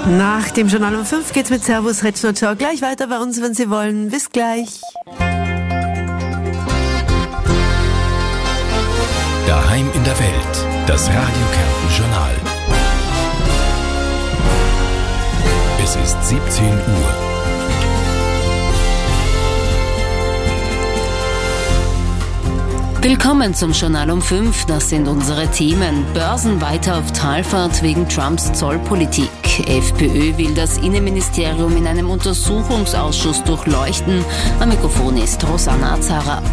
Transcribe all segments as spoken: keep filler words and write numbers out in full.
Nach dem Journal um fünf geht's mit Servus Retschner Ciao gleich weiter bei uns, wenn Sie wollen. Bis gleich. Daheim in der Welt, das Radio Kärnten Journal. Es ist siebzehn Uhr. Willkommen zum Journal um fünf. Das sind unsere Themen. Börsen weiter auf Talfahrt wegen Trumps Zollpolitik. FPÖ will das Innenministerium in einem Untersuchungsausschuss durchleuchten. Am Mikrofon ist Rosanna Azara.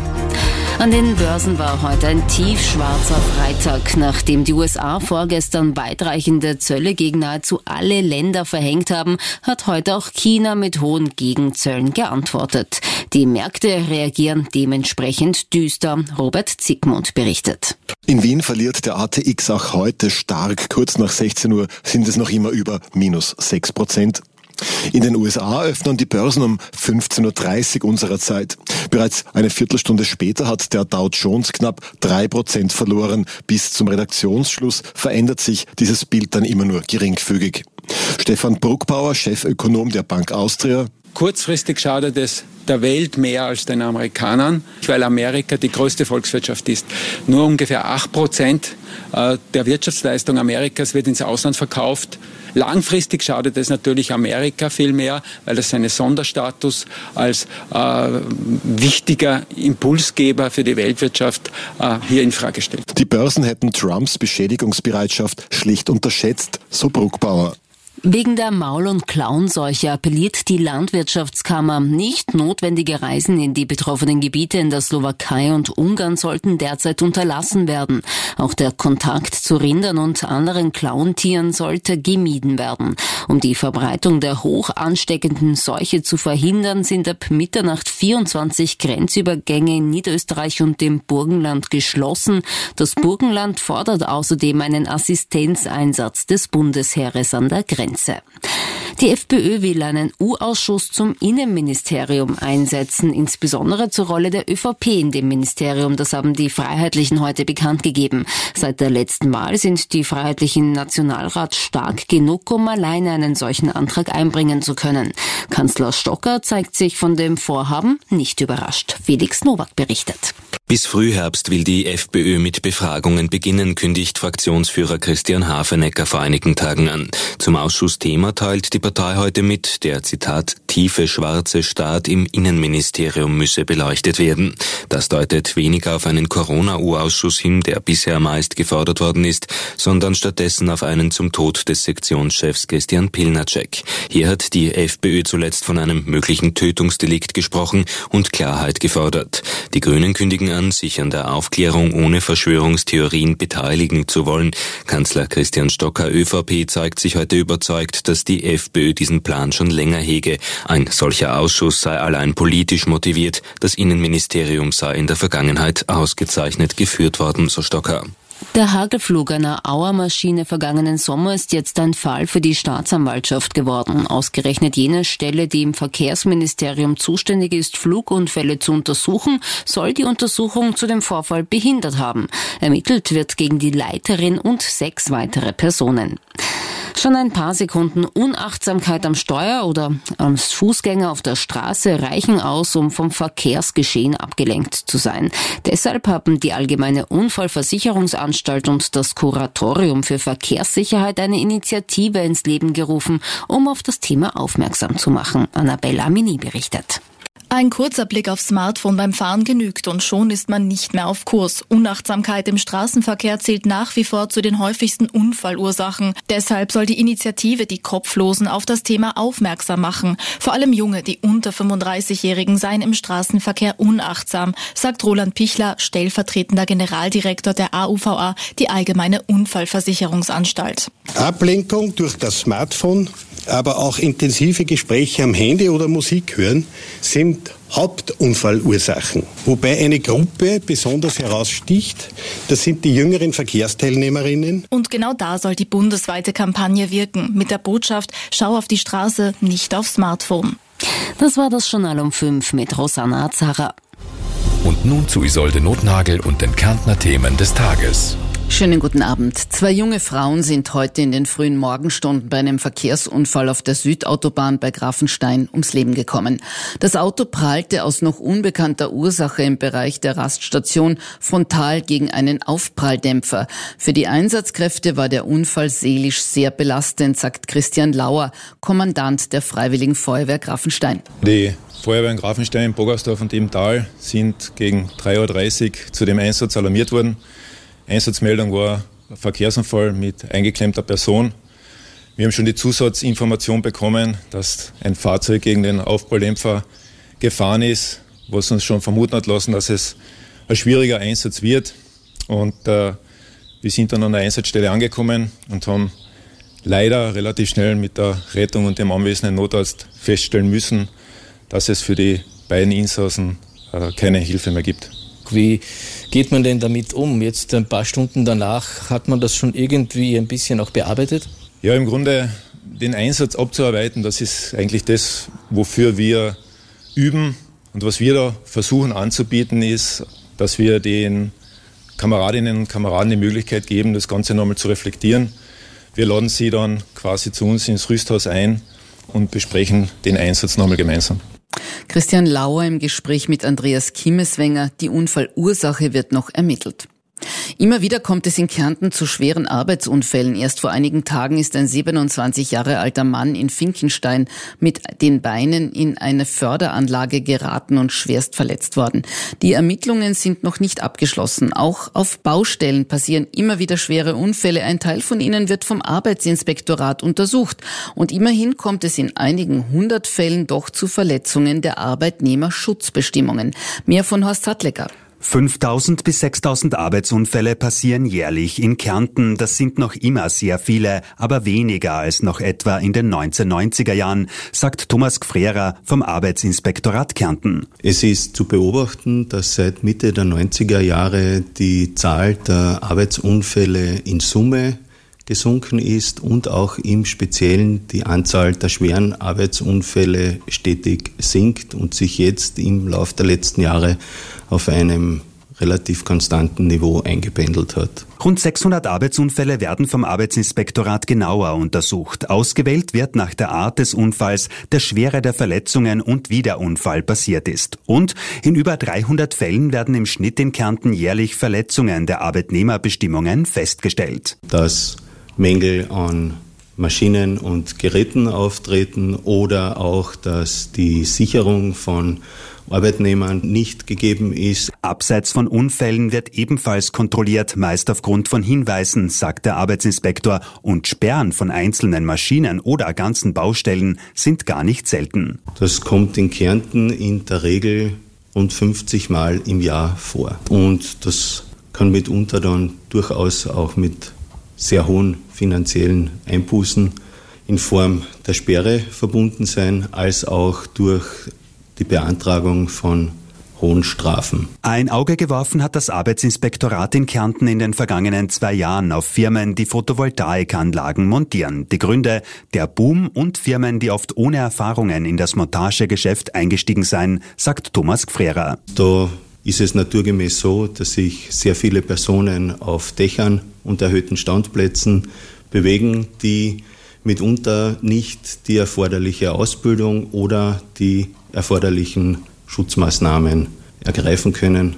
An den Börsen war heute ein tiefschwarzer Freitag. Nachdem die U S A vorgestern weitreichende Zölle gegen nahezu alle Länder verhängt haben, hat heute auch China mit hohen Gegenzöllen geantwortet. Die Märkte reagieren dementsprechend düster. Robert Zickmund berichtet. In Wien verliert der A T X auch heute stark. Kurz nach sechzehn Uhr sind es noch immer über minus sechs Prozent. In den U S A öffnen die Börsen um fünfzehn Uhr dreißig unserer Zeit. Bereits eine Viertelstunde später hat der Dow Jones knapp drei Prozent verloren. Bis zum Redaktionsschluss verändert sich dieses Bild dann immer nur geringfügig. Stefan Bruckbauer, Chefökonom der Bank Austria. Kurzfristig schadet es der Welt mehr als den Amerikanern, weil Amerika die größte Volkswirtschaft ist. Nur ungefähr acht Prozent der Wirtschaftsleistung Amerikas wird ins Ausland verkauft. Langfristig schadet es natürlich Amerika viel mehr, weil das seinen Sonderstatus als äh, wichtiger Impulsgeber für die Weltwirtschaft äh, hier in Frage stellt. Die Börsen hätten Trumps Beschädigungsbereitschaft schlicht unterschätzt, so Bruckbauer. Wegen der Maul- und Klauenseuche appelliert die Landwirtschaftskammer. Nicht notwendige Reisen in die betroffenen Gebiete in der Slowakei und Ungarn sollten derzeit unterlassen werden. Auch der Kontakt zu Rindern und anderen Klauentieren sollte gemieden werden. Um die Verbreitung der hoch ansteckenden Seuche zu verhindern, sind ab Mitternacht vierundzwanzig Grenzübergänge in Niederösterreich und dem Burgenland geschlossen. Das Burgenland fordert außerdem einen Assistenzeinsatz des Bundesheeres an der Grenze. Die FPÖ will einen U-Ausschuss zum Innenministerium einsetzen, insbesondere zur Rolle der ÖVP in dem Ministerium. Das haben die Freiheitlichen heute bekannt gegeben. Seit der letzten Wahl sind die Freiheitlichen im Nationalrat stark genug, um alleine einen solchen Antrag einbringen zu können. Kanzler Stocker zeigt sich von dem Vorhaben nicht überrascht. Felix Nowak berichtet. Bis Frühherbst will die FPÖ mit Befragungen beginnen, kündigt Fraktionsführer Christian Hafenecker vor einigen Tagen an. Zum Ausschussthema teilt die Partei heute mit, der, Zitat, tiefe schwarze Staat im Innenministerium müsse beleuchtet werden. Das deutet weniger auf einen Corona-U-Ausschuss hin, der bisher meist gefordert worden ist, sondern stattdessen auf einen zum Tod des Sektionschefs Christian Pilnacek. Hier hat die FPÖ zuletzt von einem möglichen Tötungsdelikt gesprochen und Klarheit gefordert. Die Grünen kündigen an, sich an der Aufklärung ohne Verschwörungstheorien beteiligen zu wollen. Kanzler Christian Stocker, ÖVP, zeigt sich heute überzeugt, dass die FPÖ diesen Plan schon länger hege. Ein solcher Ausschuss sei allein politisch motiviert. Das Innenministerium sei in der Vergangenheit ausgezeichnet geführt worden, so Stocker. Der Hagelflug einer Auer-Maschine vergangenen Sommer ist jetzt ein Fall für die Staatsanwaltschaft geworden. Ausgerechnet jene Stelle, die im Verkehrsministerium zuständig ist, Flugunfälle zu untersuchen, soll die Untersuchung zu dem Vorfall behindert haben. Ermittelt wird gegen die Leiterin und sechs weitere Personen. Schon ein paar Sekunden Unachtsamkeit am Steuer oder als Fußgänger auf der Straße reichen aus, um vom Verkehrsgeschehen abgelenkt zu sein. Deshalb haben die Allgemeine Unfallversicherungsanstalt und das Kuratorium für Verkehrssicherheit eine Initiative ins Leben gerufen, um auf das Thema aufmerksam zu machen. Annabella Amini berichtet. Ein kurzer Blick aufs Smartphone beim Fahren genügt und schon ist man nicht mehr auf Kurs. Unachtsamkeit im Straßenverkehr zählt nach wie vor zu den häufigsten Unfallursachen. Deshalb soll die Initiative die Kopflosen auf das Thema aufmerksam machen. Vor allem Junge, die unter fünfunddreißigjährigen seien im Straßenverkehr unachtsam, sagt Roland Pichler, stellvertretender Generaldirektor der A U V A, die Allgemeine Unfallversicherungsanstalt. Ablenkung durch das Smartphone, aber auch intensive Gespräche am Handy oder Musik hören, sind Hauptunfallursachen. Wobei eine Gruppe besonders heraussticht, das sind die jüngeren Verkehrsteilnehmerinnen. Und genau da soll die bundesweite Kampagne wirken, mit der Botschaft, schau auf die Straße, nicht aufs Smartphone. Das war das Journal um fünf mit Rosanna Azara. Und nun zu Isolde Notnagel und den Kärntner Themen des Tages. Schönen guten Abend. Zwei junge Frauen sind heute in den frühen Morgenstunden bei einem Verkehrsunfall auf der Südautobahn bei Grafenstein ums Leben gekommen. Das Auto prallte aus noch unbekannter Ursache im Bereich der Raststation frontal gegen einen Aufpralldämpfer. Für die Einsatzkräfte war der Unfall seelisch sehr belastend, sagt Christian Lauer, Kommandant der Freiwilligen Feuerwehr Grafenstein. Die Feuerwehr in Grafenstein, Bogersdorf und im Tal sind gegen drei Uhr dreißig zu dem Einsatz alarmiert worden. Einsatzmeldung war ein Verkehrsunfall mit eingeklemmter Person. Wir haben schon die Zusatzinformation bekommen, dass ein Fahrzeug gegen den Aufpralldämpfer gefahren ist, was uns schon vermuten hat lassen, dass es ein schwieriger Einsatz wird. Und äh, wir sind dann an der Einsatzstelle angekommen und haben leider relativ schnell mit der Rettung und dem anwesenden Notarzt feststellen müssen, dass es für die beiden Insassen äh, keine Hilfe mehr gibt. Wie geht man denn damit um? Jetzt ein paar Stunden danach, hat man das schon irgendwie ein bisschen auch bearbeitet? Ja, im Grunde den Einsatz abzuarbeiten, das ist eigentlich das, wofür wir üben. Und was wir da versuchen anzubieten, ist, dass wir den Kameradinnen und Kameraden die Möglichkeit geben, das Ganze nochmal zu reflektieren. Wir laden sie dann quasi zu uns ins Rüsthaus ein und besprechen den Einsatz nochmal gemeinsam. Christian Lauer im Gespräch mit Andreas Kimmeswenger. Die Unfallursache wird noch ermittelt. Immer wieder kommt es in Kärnten zu schweren Arbeitsunfällen. Erst vor einigen Tagen ist ein siebenundzwanzig Jahre alter Mann in Finkenstein mit den Beinen in eine Förderanlage geraten und schwerst verletzt worden. Die Ermittlungen sind noch nicht abgeschlossen. Auch auf Baustellen passieren immer wieder schwere Unfälle. Ein Teil von ihnen wird vom Arbeitsinspektorat untersucht. Und immerhin kommt es in einigen hundert Fällen doch zu Verletzungen der Arbeitnehmerschutzbestimmungen. Mehr von Horst Sattlecker. fünftausend bis sechstausend Arbeitsunfälle passieren jährlich in Kärnten. Das sind noch immer sehr viele, aber weniger als noch etwa in den neunzehnhundertneunziger Jahren, sagt Thomas Gfrera vom Arbeitsinspektorat Kärnten. Es ist zu beobachten, dass seit Mitte der neunziger Jahre die Zahl der Arbeitsunfälle in Summe gesunken ist und auch im Speziellen die Anzahl der schweren Arbeitsunfälle stetig sinkt und sich jetzt im Laufe der letzten Jahre auf einem relativ konstanten Niveau eingependelt hat. Rund sechshundert Arbeitsunfälle werden vom Arbeitsinspektorat genauer untersucht. Ausgewählt wird nach der Art des Unfalls, der Schwere der Verletzungen und wie der Unfall passiert ist. Und in über dreihundert Fällen werden im Schnitt in Kärnten jährlich Verletzungen der Arbeitnehmerbestimmungen festgestellt. Dass Mängel an Maschinen und Geräten auftreten oder auch, dass die Sicherung von Arbeitnehmern nicht gegeben ist. Abseits von Unfällen wird ebenfalls kontrolliert, meist aufgrund von Hinweisen, sagt der Arbeitsinspektor. Und Sperren von einzelnen Maschinen oder ganzen Baustellen sind gar nicht selten. Das kommt in Kärnten in der Regel rund fünfzig Mal im Jahr vor. Und das kann mitunter dann durchaus auch mit sehr hohen finanziellen Einbußen in Form der Sperre verbunden sein, als auch durch die Beantragung von hohen Strafen. Ein Auge geworfen hat das Arbeitsinspektorat in Kärnten in den vergangenen zwei Jahren auf Firmen, die Photovoltaikanlagen montieren. Die Gründe: der Boom und Firmen, die oft ohne Erfahrungen in das Montagegeschäft eingestiegen seien, sagt Thomas Gfrera. Da ist es naturgemäß so, dass sich sehr viele Personen auf Dächern und erhöhten Standplätzen bewegen, die mitunter nicht die erforderliche Ausbildung oder die erforderlichen Schutzmaßnahmen ergreifen können.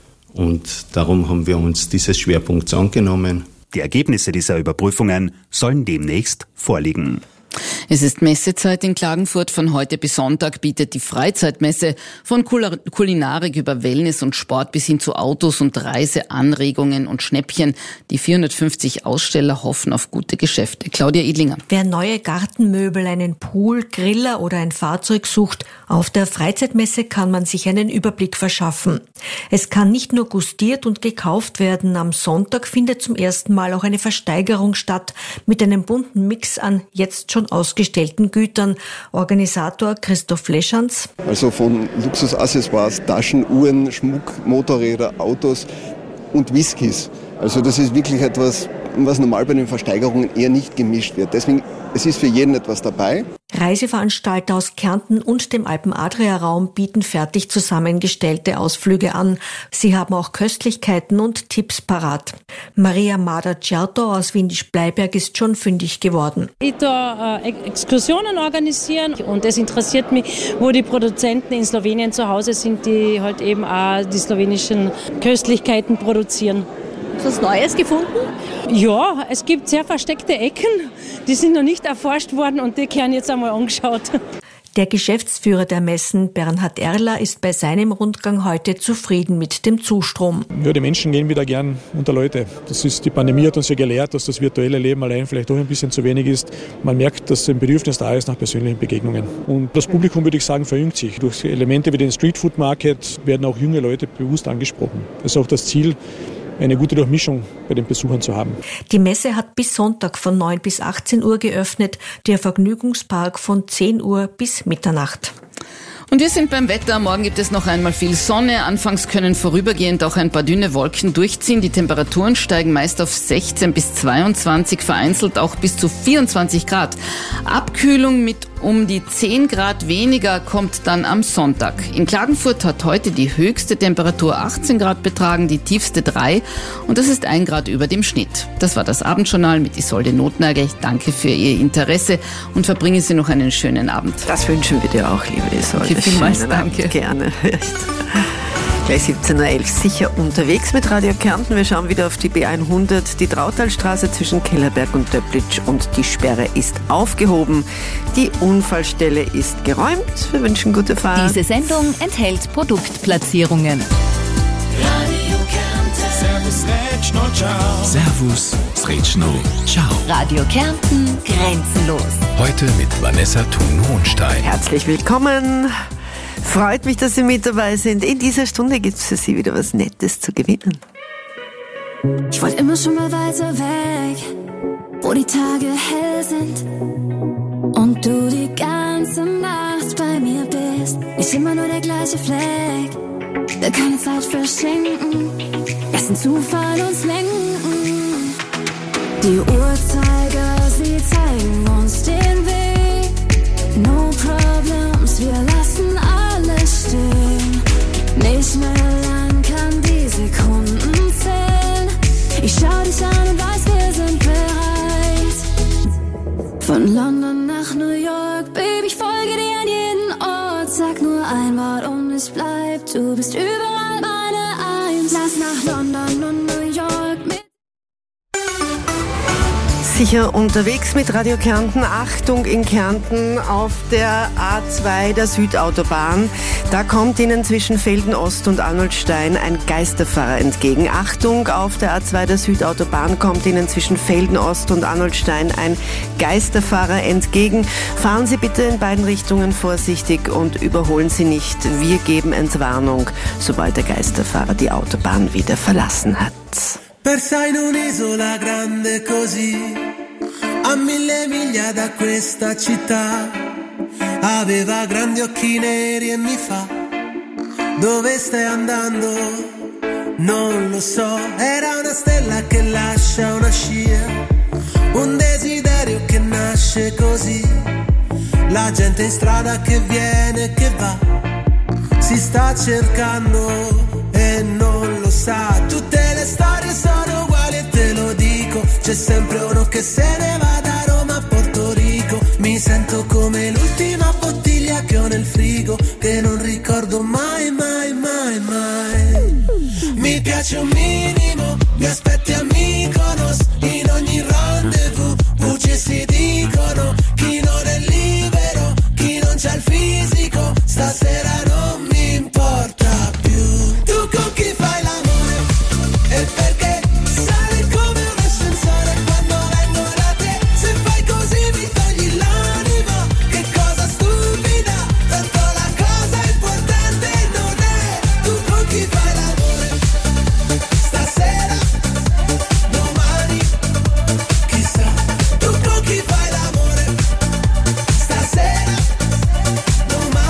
Und darum haben wir uns dieses Schwerpunkts angenommen. Die Ergebnisse dieser Überprüfungen sollen demnächst vorliegen. Es ist Messezeit in Klagenfurt. Von heute bis Sonntag bietet die Freizeitmesse von Kulinarik über Wellness und Sport bis hin zu Autos und Reiseanregungen und Schnäppchen. Die vierhundertfünfzig Aussteller hoffen auf gute Geschäfte. Claudia Idlinger. Wer neue Gartenmöbel, einen Pool, Griller oder ein Fahrzeug sucht, auf der Freizeitmesse kann man sich einen Überblick verschaffen. Es kann nicht nur gustiert und gekauft werden. Am Sonntag findet zum ersten Mal auch eine Versteigerung statt mit einem bunten Mix an jetzt schon ausgestellten Gütern. Organisator Christoph Fleschanz. Also von Luxusaccessoires, Taschen, Uhren, Schmuck, Motorräder, Autos und Whiskys. Also das ist wirklich etwas was normal bei den Versteigerungen eher nicht gemischt wird. Deswegen, es ist für jeden etwas dabei. Reiseveranstalter aus Kärnten und dem Alpen-Adria-Raum bieten fertig zusammengestellte Ausflüge an. Sie haben auch Köstlichkeiten und Tipps parat. Maria Mader-Certo aus Windisch-Bleiberg ist schon fündig geworden. Ich tue äh, Exkursionen organisieren und es interessiert mich, wo die Produzenten in Slowenien zu Hause sind, die halt eben auch die slowenischen Köstlichkeiten produzieren. Was Neues gefunden? Ja, es gibt sehr versteckte Ecken, die sind noch nicht erforscht worden und die werden jetzt einmal angeschaut. Der Geschäftsführer der Messen, Bernhard Erler, ist bei seinem Rundgang heute zufrieden mit dem Zustrom. Ja, die Menschen gehen wieder gern unter Leute. Das ist, die Pandemie hat uns ja gelehrt, dass das virtuelle Leben allein vielleicht doch ein bisschen zu wenig ist. Man merkt, dass ein Bedürfnis da ist nach persönlichen Begegnungen. Und das Publikum, würde ich sagen, verjüngt sich. Durch Elemente wie den Streetfood Market werden auch junge Leute bewusst angesprochen. Das ist auch das Ziel, eine gute Durchmischung bei den Besuchern zu haben. Die Messe hat bis Sonntag von neun bis achtzehn Uhr geöffnet, der Vergnügungspark von zehn Uhr bis Mitternacht. Und wir sind beim Wetter. Morgen gibt es noch einmal viel Sonne. Anfangs können vorübergehend auch ein paar dünne Wolken durchziehen. Die Temperaturen steigen meist auf sechzehn bis zweiundzwanzig, vereinzelt auch bis zu vierundzwanzig Grad. Abkühlung mit um die zehn Grad weniger kommt dann am Sonntag. In Klagenfurt hat heute die höchste Temperatur achtzehn Grad betragen, die tiefste drei und das ist ein Grad über dem Schnitt. Das war das Abendjournal mit Isolde Notnagel. Danke für Ihr Interesse und verbringen Sie noch einen schönen Abend. Das wünschen wir dir auch, liebe Isolde. Okay, vielmals danke. Gerne. Gleich siebzehn Uhr elf sicher unterwegs mit Radio Kärnten. Wir schauen wieder auf die B hundert, die Trautalstraße zwischen Kellerberg und Döblitsch und die Sperre ist aufgehoben. Die Unfallstelle ist geräumt. Wir wünschen gute Fahrt. Diese Sendung enthält Produktplatzierungen. Radio Kärnten. Servus, Retschno, ciao. Servus, Retschno, ciao. Radio Kärnten, grenzenlos. Heute mit Vanessa Thun-Hohenstein. Herzlich willkommen. Freut mich, dass Sie mit dabei sind. In dieser Stunde gibt es für Sie wieder was Nettes zu gewinnen. Ich wollte immer schon mal weiter weg, wo die Tage hell sind und du die ganze Nacht bei mir bist. Nicht immer nur der gleiche Fleck, will keine Zeit verschenken, lass den Zufall uns lenken. Die Uhrzeiger, sie zeigen uns den Weg. No problems, wir lassen alles stehen. Nicht mehr lang kann die Sekunden zählen. Ich schau dich an und weiß, wir sind bereit. Von London nach New York, Baby, ich folge dir an jeden Ort. Sag nur ein Wort und es bleibt. Du bist überall meine Eins. Lass nach London und New York mit. Sicher unterwegs mit Radio Kärnten. Achtung in Kärnten auf der A zwei der Südautobahn. Da kommt Ihnen zwischen Felden Ost und Arnoldstein ein Geisterfahrer entgegen. Achtung, auf der A zwei der Südautobahn kommt Ihnen zwischen Felden Ost und Arnoldstein ein Geisterfahrer entgegen. Fahren Sie bitte in beiden Richtungen vorsichtig und überholen Sie nicht. Wir geben Entwarnung, sobald der Geisterfahrer die Autobahn wieder verlassen hat. Persa in un'isola grande così, a mille miglia da questa città, aveva grandi occhi neri e mi fa, dove stai andando? Non lo so, era una stella che lascia una scia, un desiderio che nasce così, la gente in strada che viene e che va, si sta cercando e non lo sa, tutte le storie sono uguali e te lo dico, c'è sempre uno che se ne va da Roma a Porto Rico, mi sento come l'ultima bottiglia che ho nel frigo, che non ricordo mai, mai, mai, mai. Mi piace un minimo, mi aspetti a Mykonos, in ogni rendezvous, bugie si dicono, chi non è libero, chi non c'ha il fisico, stasera non mi importa più. Tu con chi fai l'amore? E perché sale come un ascensore quando vengo da te? Se fai così mi togli l'anima, che cosa stupida, tanto la cosa importante non è. Tu con chi fai l'amore? Stasera, domani, chissà. Tu con chi fai l'amore? Stasera, domani.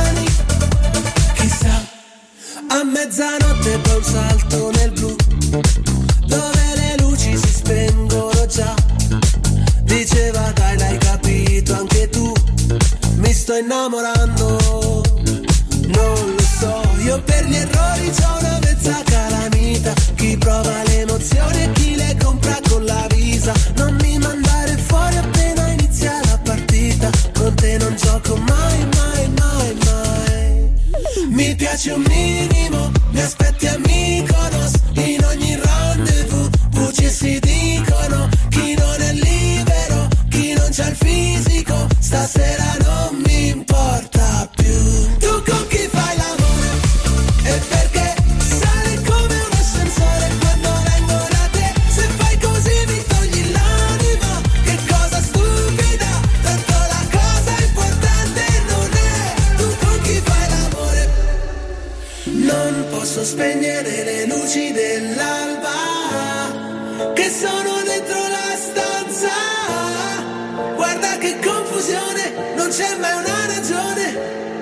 sto innamorando, non lo so, io per gli errori c'ho una mezza calamita, chi prova l'emozione e chi le compra con la visa, non mi mandare fuori appena inizia la partita, con te non gioco mai, mai, mai, mai, mi piace un minimo, mi aspetti a Mykonos, in ogni rendezvous, bugie si dicono, chi non è libero, chi non c'ha il fisico, stasera non mi importa più. Tu con chi fai l'amore? E perché sale come un ascensore quando vengo da te? Se fai così mi togli l'anima, che cosa stupida, tanto la cosa importante non è. Tu con chi fai l'amore? Non posso spegnere le luci dell'alba che sono dentro la stanza, guarda che confusione, non c'è mai una ragione,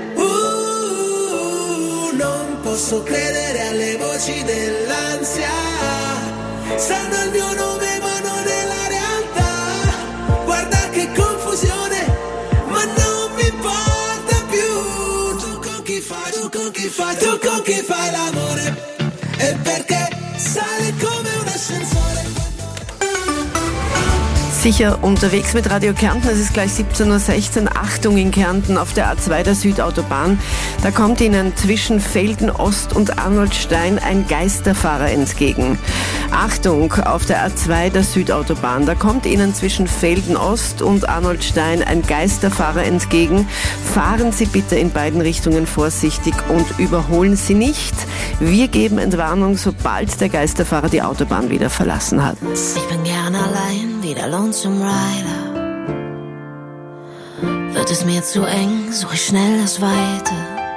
uh, non posso credere alle voci dell'ansia, sanno il mio nome ma non è la realtà, guarda che confusione, ma non mi importa più. Tu con chi fai, tu con chi fai, tu con chi fai l'amore? E perché sale come un ascensore? Sicher unterwegs mit Radio Kärnten. Es ist gleich siebzehn Uhr sechzehn. Achtung in Kärnten auf der A zwei der Südautobahn. Da kommt Ihnen zwischen Velden Ost und Arnoldstein ein Geisterfahrer entgegen. Achtung auf der A zwei der Südautobahn. Da kommt Ihnen zwischen Velden Ost und Arnoldstein ein Geisterfahrer entgegen. Fahren Sie bitte in beiden Richtungen vorsichtig und überholen Sie nicht. Wir geben Entwarnung, sobald der Geisterfahrer die Autobahn wieder verlassen hat. Ich bin gern allein, wie der Lonesome Rider. Wird es mir zu eng, suche ich schnell das Weite.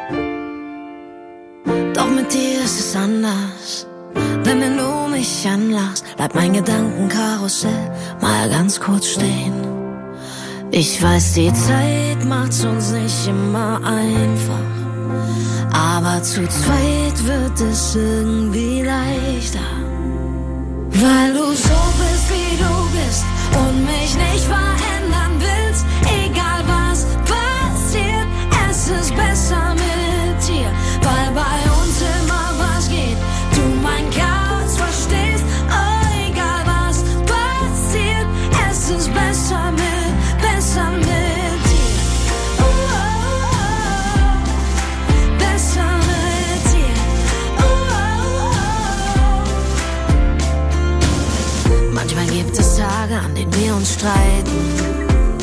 Doch mit dir ist es anders, denn wenn du mich anlachst, bleibt mein Gedankenkarussell mal ganz kurz stehen. Ich weiß, die Zeit macht's uns nicht immer einfach, aber zu zweit wird es irgendwie leichter. Weil du so bist, wie du bist und mich nicht verändern willst. Egal was passiert, es ist besser mit dir. Weil bei uns immer was geht, du mein Chaos verstehst. Oh, egal was passiert, es ist besser mit, besser mit dir. Oh, oh, oh, besser mit dir. Oh, oh, oh. Manchmal gibt es Tage, an denen wir uns streiten.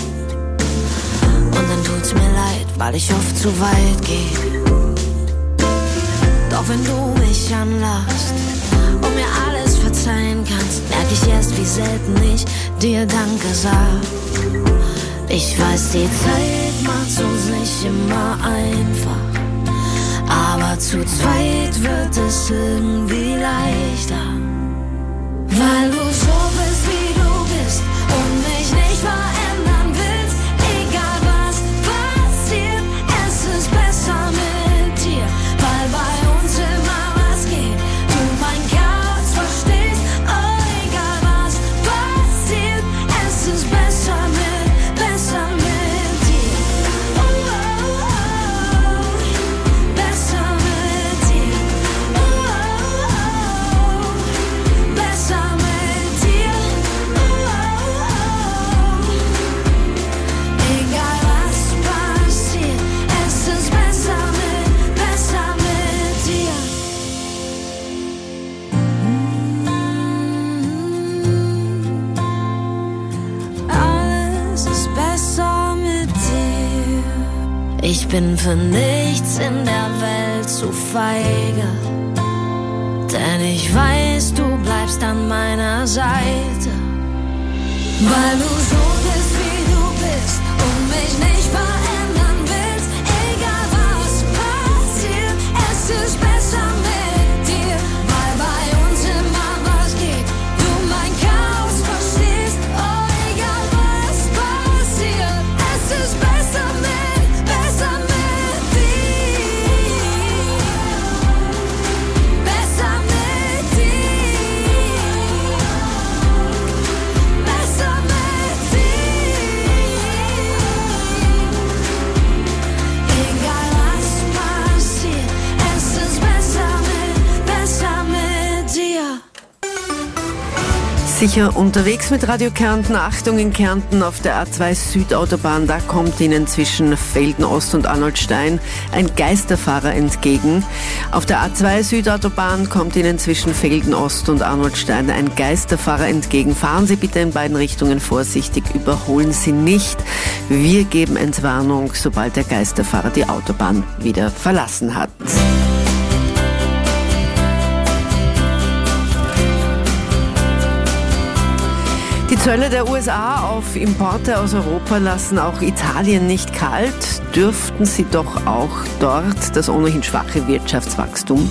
Und dann tut's mir leid, weil ich oft zu weit gehe. Doch wenn du mich anlachst und mir alles verzeihen kannst, merk ich erst, wie selten ich dir Danke sag. Ich weiß, die Zeit macht's uns nicht immer einfach, aber zu zweit wird es irgendwie leichter. Weil du so bist, wie du bist und mich nicht verändern willst. Egal was passiert, es ist besser mit dir. Weil bei uns immer was geht, du mein Chaos verstehst. Oh, egal was passiert, es ist besser mit, besser mit dir. Oh, oh, oh, besser mit dir. Oh, oh, oh, besser mit dir. Oh, oh, oh, egal was passiert, es ist besser mit, besser mit dir. Alles ist besser mit dir. Ich bin für nichts in der Welt zu feige, denn ich weiß, du bleibst an meiner Seite. Weil du so bist, wie du bist und mich nicht verändern willst. Egal was passiert, es ist besser mit dir. Weil bei uns immer was geht, du mein Chaos verstehst. Oh, egal was passiert, es ist besser mit, besser mit dir. Besser mit dir. Besser mit dir. Sicher unterwegs mit Radio Kärnten. Achtung in Kärnten auf der A zwei Südautobahn. Da kommt Ihnen zwischen Velden Ost und Arnoldstein ein Geisterfahrer entgegen. Auf der A zwei Südautobahn kommt Ihnen zwischen Velden Ost und Arnoldstein ein Geisterfahrer entgegen. Fahren Sie bitte in beiden Richtungen vorsichtig, überholen Sie nicht. Wir geben Entwarnung, sobald der Geisterfahrer die Autobahn wieder verlassen hat. Die Zölle der U S A auf Importe aus Europa lassen auch Italien nicht kalt, dürften sie doch auch dort das ohnehin schwache Wirtschaftswachstum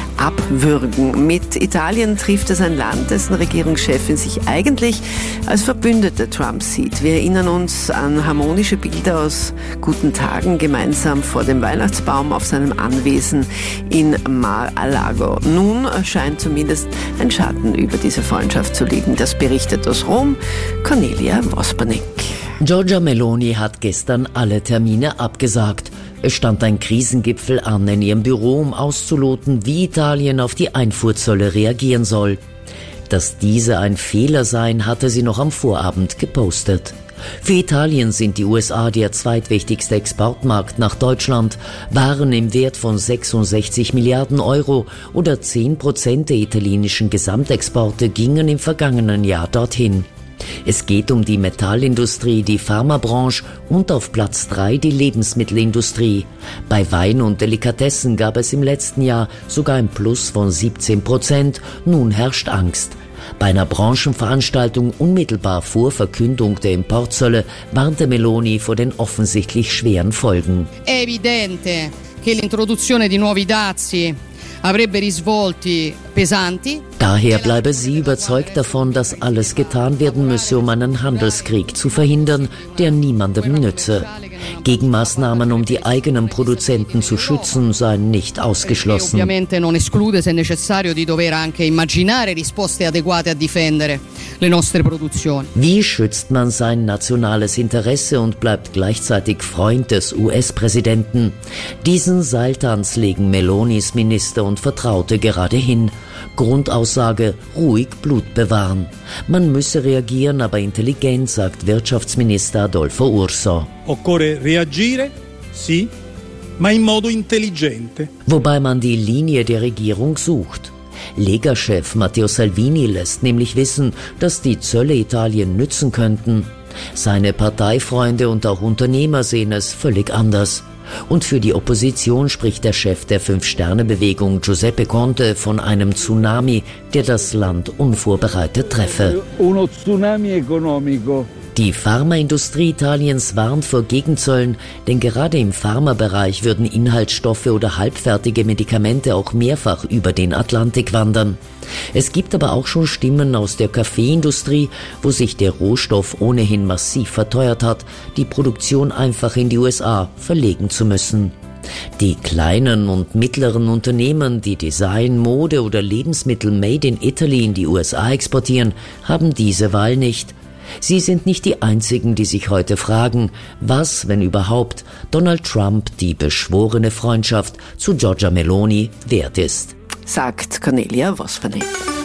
abwürgen. Mit Italien trifft es ein Land, dessen Regierungschefin sich eigentlich als Verbündete Trump sieht. Wir erinnern uns an harmonische Bilder aus guten Tagen gemeinsam vor dem Weihnachtsbaum auf seinem Anwesen in Mar-a-Lago. Nun scheint zumindest ein Schatten über diese Freundschaft zu liegen. Das berichtet aus Rom Cornelia Vospernik. Giorgia Meloni hat gestern alle Termine abgesagt. Es stand ein Krisengipfel an in ihrem Büro, um auszuloten, wie Italien auf die Einfuhrzölle reagieren soll. Dass diese ein Fehler seien, hatte sie noch am Vorabend gepostet. Für Italien sind die U S A der zweitwichtigste Exportmarkt nach Deutschland. Waren im Wert von sechsundsechzig Milliarden Euro oder zehn Prozent der italienischen Gesamtexporte gingen im vergangenen Jahr dorthin. Es geht um die Metallindustrie, die Pharmabranche und auf Platz drei die Lebensmittelindustrie. Bei Wein und Delikatessen gab es im letzten Jahr sogar ein Plus von siebzehn Prozent. Nun herrscht Angst. Bei einer Branchenveranstaltung unmittelbar vor Verkündung der Importzölle warnte Meloni vor den offensichtlich schweren Folgen. È evidente che l'introduzione di nuovi dazi avrebbe risvolti pesanti. Daher bleibe sie überzeugt davon, dass alles getan werden müsse, um einen Handelskrieg zu verhindern, der niemandem nütze. Gegenmaßnahmen, um die eigenen Produzenten zu schützen, seien nicht ausgeschlossen. Ovviamente non esclude, se necessario, di dover anche immaginare risposte adeguate a difendere le nostre produzioni. Wie schützt man sein nationales Interesse und bleibt gleichzeitig Freund des U S-Präsidenten? Diesen Seiltanz legen Melonis Minister und Vertraute gerade hin. Grundaussage: ruhig Blut bewahren. Man müsse reagieren, aber intelligent, sagt Wirtschaftsminister Adolfo Urso. Occorre reagire, sì, ma in modo intelligente. Wobei man die Linie der Regierung sucht. Lega-Chef Matteo Salvini lässt nämlich wissen, dass die Zölle Italien nützen könnten. Seine Parteifreunde und auch Unternehmer sehen es völlig anders. Und für die Opposition spricht der Chef der Fünf-Sterne-Bewegung Giuseppe Conte von einem Tsunami, der das Land unvorbereitet treffe. Uno tsunami economico. Die Pharmaindustrie Italiens warnt vor Gegenzöllen, denn gerade im Pharmabereich würden Inhaltsstoffe oder halbfertige Medikamente auch mehrfach über den Atlantik wandern. Es gibt aber auch schon Stimmen aus der Kaffeeindustrie, wo sich der Rohstoff ohnehin massiv verteuert hat, die Produktion einfach in die U S A verlegen zu müssen. Die kleinen und mittleren Unternehmen, die Design, Mode oder Lebensmittel made in Italy in die U S A exportieren, haben diese Wahl nicht. Sie sind nicht die einzigen, die sich heute fragen, was, wenn überhaupt, Donald Trump die beschworene Freundschaft zu Giorgia Meloni wert ist. Sagt Cornelia Vospernik.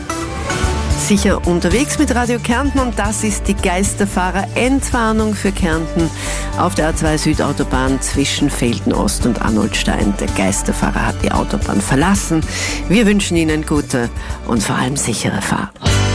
Sicher unterwegs mit Radio Kärnten und das ist die Geisterfahrer-Entwarnung für Kärnten auf der A zwei Südautobahn zwischen Velden Ost und Arnoldstein. Der Geisterfahrer hat die Autobahn verlassen. Wir wünschen Ihnen gute und vor allem sichere Fahrt.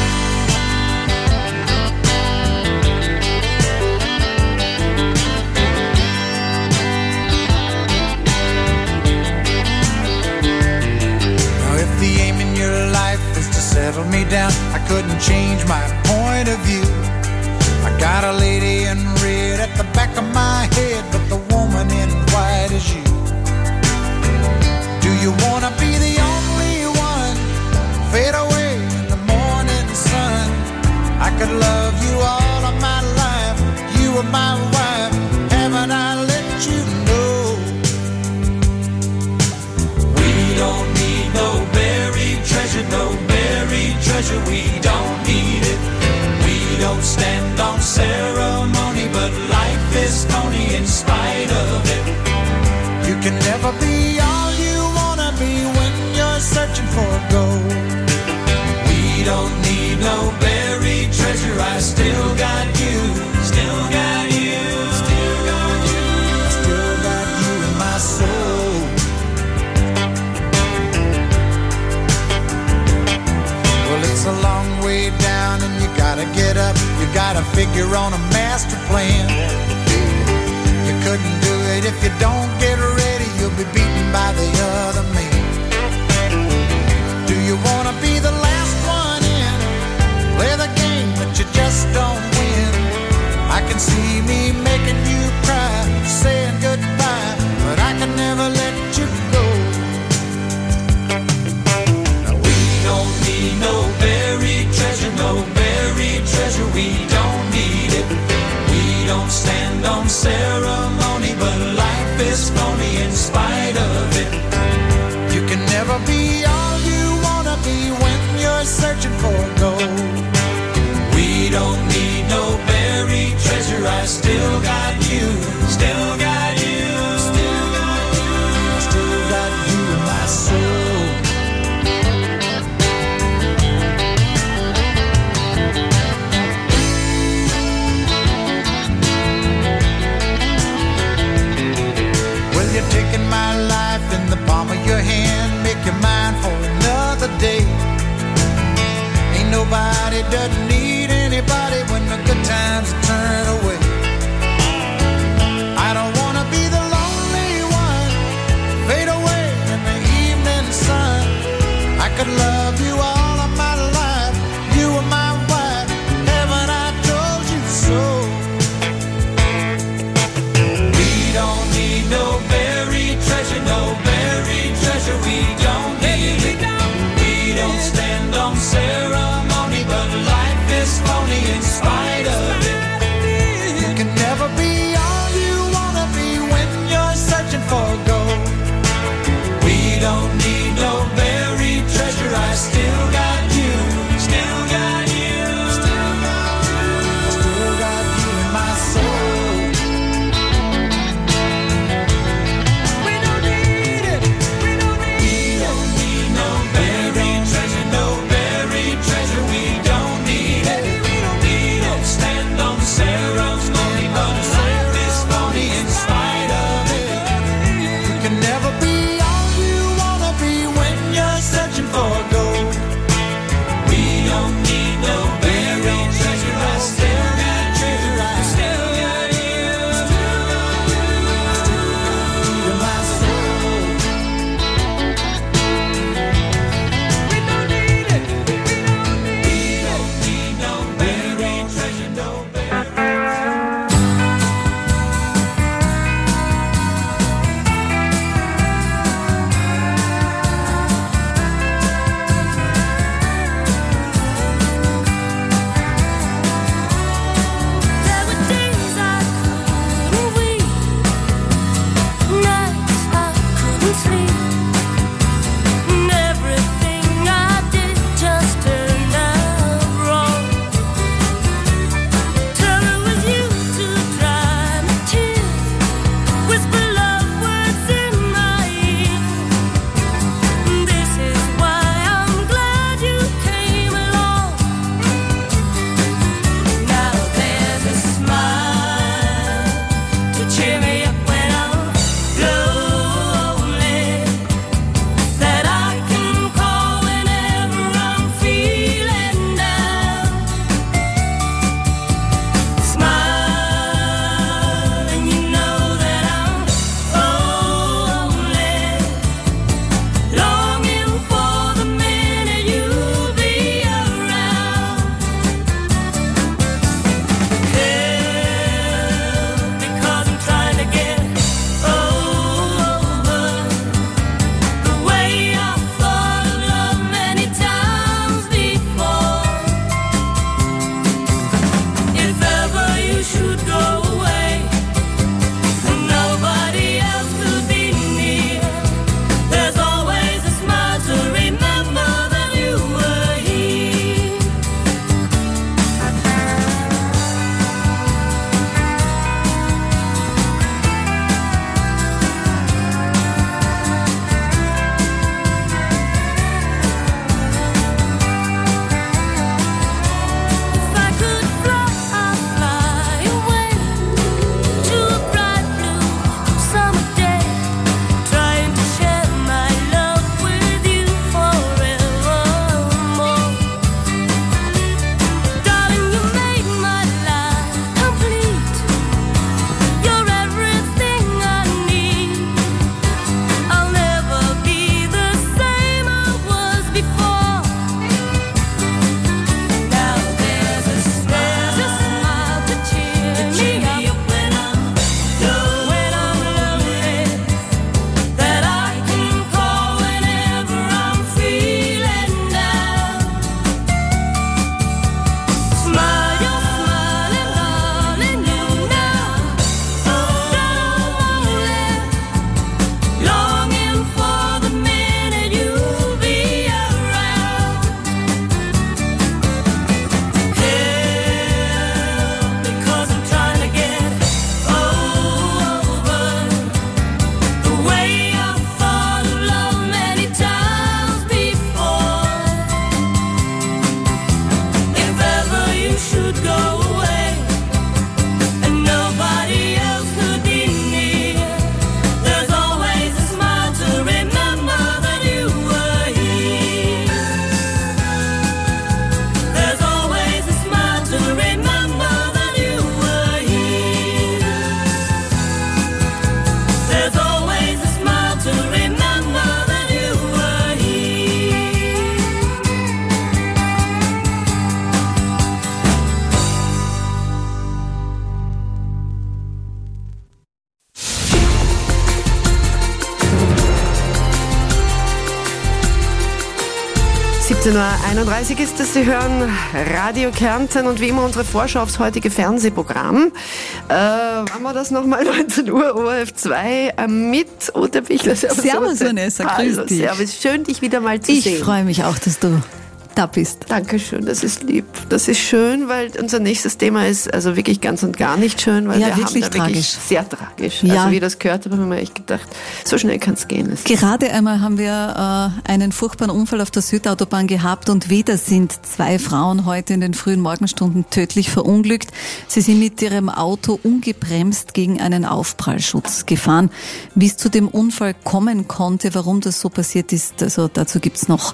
Settle me down, I couldn't change my point of view. I got a lady in red at the back of my head, but the woman in white is you. Do you wanna be the only one? Fade away in the morning sun. I could love you all of my life. You were my wife, haven't I let you know? We don't need no buried treasure, no treasure, we don't need it. We don't stand on ceremony, but life is phony. try to figure on a master plan. You couldn't do it if you don't get ready. You'll be beaten by the other man. Do you wanna be the last one in? Play the game but you just don't win. I can see me making you cry, saying goodbye, but I can never let you go. Now we don't need no buried treasure, no buried treasure. We don't need it. We don't stand siebzehn Uhr einunddreißig ist es, Sie hören Radio Kärnten und wie immer unsere Vorschau aufs heutige Fernsehprogramm. Äh, wann war das nochmal? neunzehn Uhr, O R F zwei äh, mit Ute Bichler. Servus, Servus Vanessa, grüß Hallo, dich. Servus, schön dich wieder mal zu ich sehen. Ich freue mich auch, dass du da bist. Dankeschön, das ist lieb. Das ist schön, weil unser nächstes Thema ist also wirklich ganz und gar nicht schön, weil ja, wir wirklich haben da tragisch. wirklich sehr tragisch. Ja. Also wie das gehört, habe ich mir echt gedacht, so schnell kann es gehen. Gerade einmal haben wir äh, einen furchtbaren Unfall auf der Südautobahn gehabt und wieder sind zwei Frauen heute in den frühen Morgenstunden tödlich verunglückt. Sie sind mit ihrem Auto ungebremst gegen einen Aufprallschutz gefahren. Wie es zu dem Unfall kommen konnte, warum das so passiert ist, also dazu gibt's noch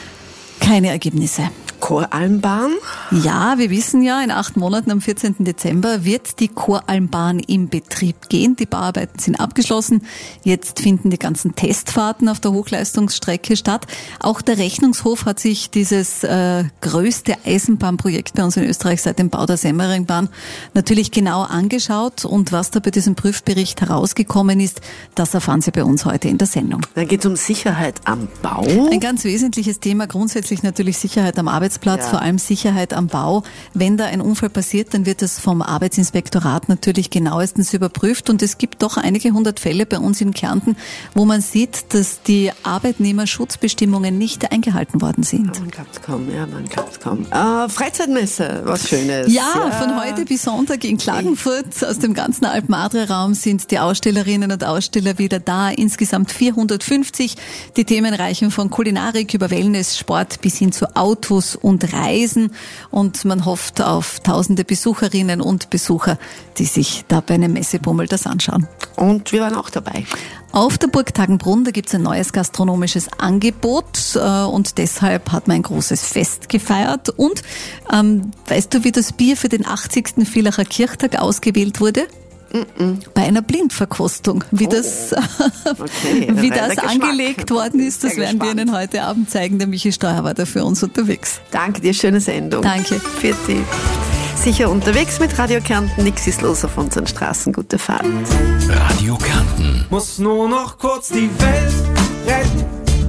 keine Ergebnisse. Koralmbahn? Ja, wir wissen ja, in acht Monaten am vierzehnten Dezember wird die Koralmbahn in Betrieb gehen. Die Bauarbeiten sind abgeschlossen. Jetzt finden die ganzen Testfahrten auf der Hochleistungsstrecke statt. Auch der Rechnungshof hat sich dieses äh, größte Eisenbahnprojekt bei uns in Österreich seit dem Bau der Semmeringbahn natürlich genau angeschaut. Und was da bei diesem Prüfbericht herausgekommen ist, das erfahren Sie bei uns heute in der Sendung. Dann geht es um Sicherheit am Bau. Ein ganz wesentliches Thema, grundsätzlich natürlich Sicherheit am Arbeitsplatz. Platz, ja. Vor allem Sicherheit am Bau. Wenn da ein Unfall passiert, dann wird das vom Arbeitsinspektorat natürlich genauestens überprüft und es gibt doch einige hundert Fälle bei uns in Kärnten, wo man sieht, dass die Arbeitnehmerschutzbestimmungen nicht eingehalten worden sind. Ja, man glaubt es kaum, ja, man glaubt es kaum. Äh, Freizeitmesse, was Schönes. Ja, ja, von heute bis Sonntag in Klagenfurt aus dem ganzen Alpen-Adria-Raum sind die Ausstellerinnen und Aussteller wieder da. Insgesamt vierhundertfünfzig. Die Themen reichen von Kulinarik über Wellness, Sport bis hin zu Autos und Reisen und man hofft auf tausende Besucherinnen und Besucher, die sich da bei einem Messebummel das anschauen. Und wir waren auch dabei. Auf der Burg Tagenbrunn, da gibt's ein neues gastronomisches Angebot äh, und deshalb hat man ein großes Fest gefeiert. Und ähm, weißt du, wie das Bier für den achtzigsten Villacher Kirchtag ausgewählt wurde? Mm-mm. Bei einer Blindverkostung. Wie oh. das, okay, wie das angelegt worden ist, das werden wir Ihnen heute Abend zeigen. Der Michi Steuer war da für uns unterwegs. Danke dir, schöne Sendung. Danke. Für dich. Sicher unterwegs mit Radio Kärnten, nichts ist los auf unseren Straßen, gute Fahrt. Radio Kärnten. Muss nur noch kurz die Welt retten,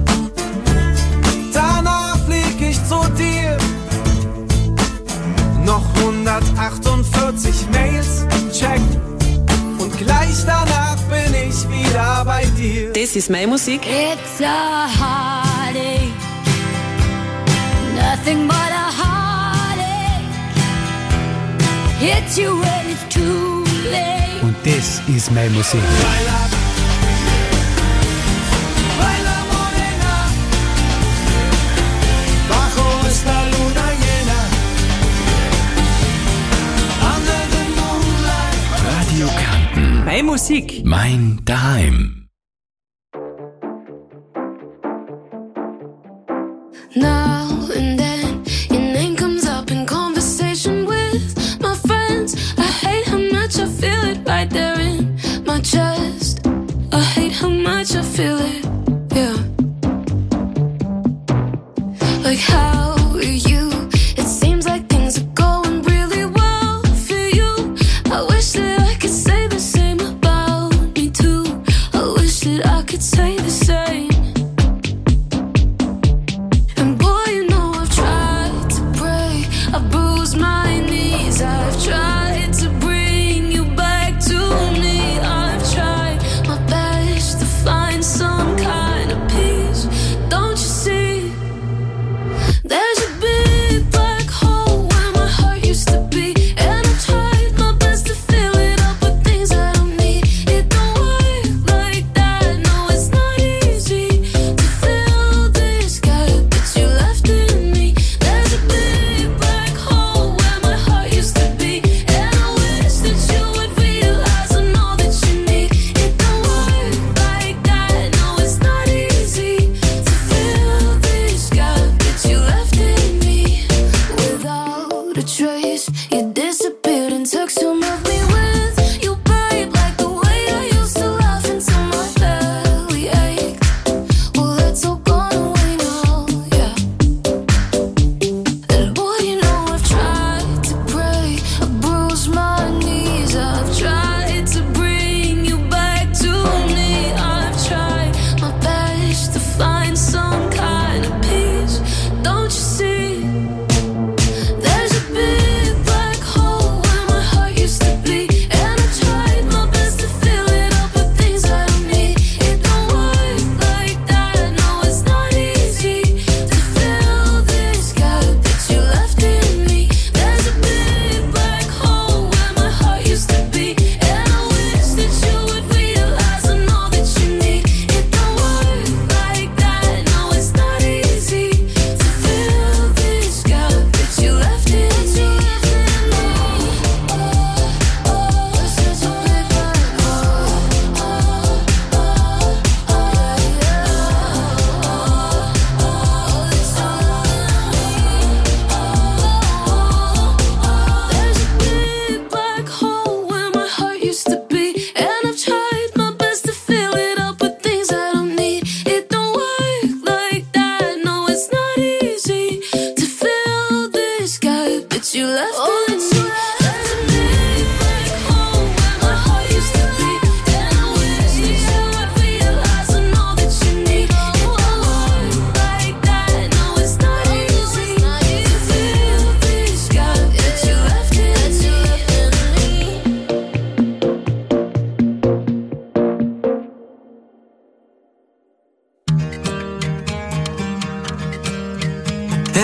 danach flieg ich zu dir. Noch hundertachtundvierzig Mails checken und gleich danach bin ich wieder bei dir. Das ist meine Musik. It's a heartache, nothing but a heartache. Hits you when it's too late. Und das ist meine Musik. Baila, baila morena, bajo esta luna llena, under the moonlight. Radio Kärnten. Meine Musik. Mein Daheim. Now and then your name comes up in conversation with my friends. I hate how much I feel it right there in my chest. I hate how much I feel it, yeah. Like how are you? It seems like things are going really well for you. I wish that I could say the same about me too. I wish that I could say the same. And boy, you know I've tried to pray, I've bruised my knees, I've tried to bring you back to me. I've tried my best to find some kind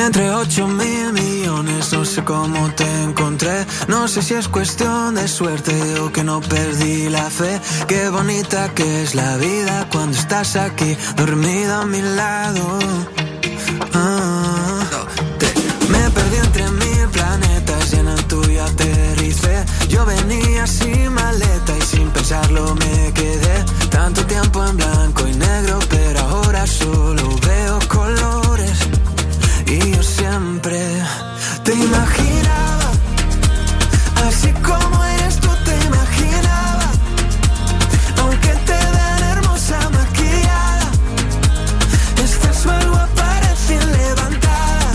Entre ocho mil millones, no sé cómo te encontré. No sé si es cuestión de suerte o que no perdí la fe. Qué bonita que es la vida cuando estás aquí, dormida a mi lado. Ah, te, me perdí entre mil planetas y en el tuyo aterricé. Yo venía sin maleta y sin pensarlo me quedé. Tanto tiempo en blanco y negro, pero ahora solo veo colores. Y yo siempre te imaginaba, así como eres tú te imaginaba. Aunque te vean hermosa maquillada, estás mal guapa recién levantada.